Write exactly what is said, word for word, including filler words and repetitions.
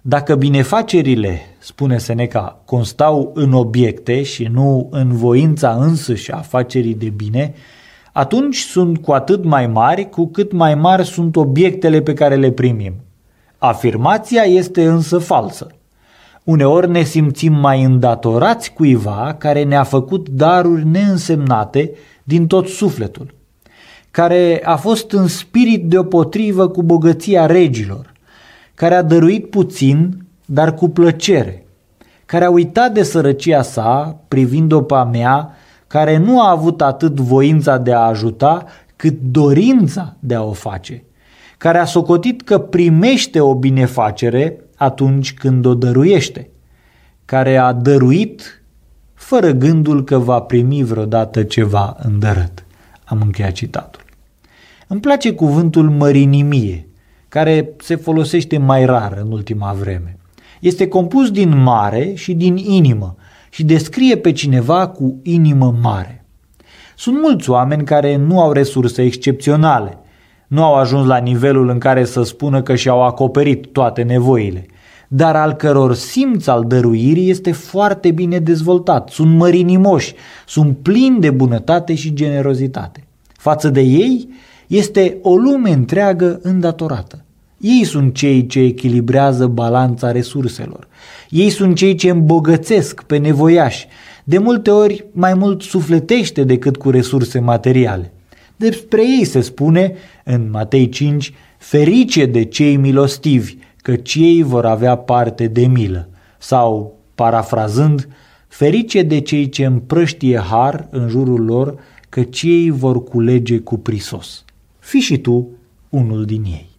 Dacă binefacerile, spune Seneca, constau în obiecte și nu în voința însăși a facerii de bine, atunci sunt cu atât mai mari cu cât mai mari sunt obiectele pe care le primim. Afirmația este însă falsă. Uneori ne simțim mai îndatorați cuiva care ne-a făcut daruri neînsemnate din tot sufletul, care a fost în spirit deopotrivă cu bogăția regilor, care a dăruit puțin, dar cu plăcere, care a uitat de sărăcia sa, privind-o pe a mea, care nu a avut atât voința de a ajuta, cât dorința de a o face, care a socotit că primește o binefacere atunci când o dăruiește, care a dăruit fără gândul că va primi vreodată ceva îndărât. Am încheiat citatul. Îmi place cuvântul mărinimie, care se folosește mai rar în ultima vreme. Este compus din mare și din inimă și descrie pe cineva cu inimă mare. Sunt mulți oameni care nu au resurse excepționale, nu au ajuns la nivelul în care să spună că și-au acoperit toate nevoile, dar al căror simț al dăruirii este foarte bine dezvoltat, sunt mărinimoși, sunt plini de bunătate și generozitate. Față de ei este o lume întreagă îndatorată. Ei sunt cei ce echilibrează balanța resurselor. Ei sunt cei ce îmbogățesc pe nevoiași, de multe ori mai mult sufletește decât cu resurse materiale. Despre ei se spune în Matei cinci, ferice de cei milostivi, căci ei vor avea parte de milă. Sau, parafrazând, ferice de cei ce împrăștie har în jurul lor, căci ei vor culege cu prisos. Fii și tu unul din ei.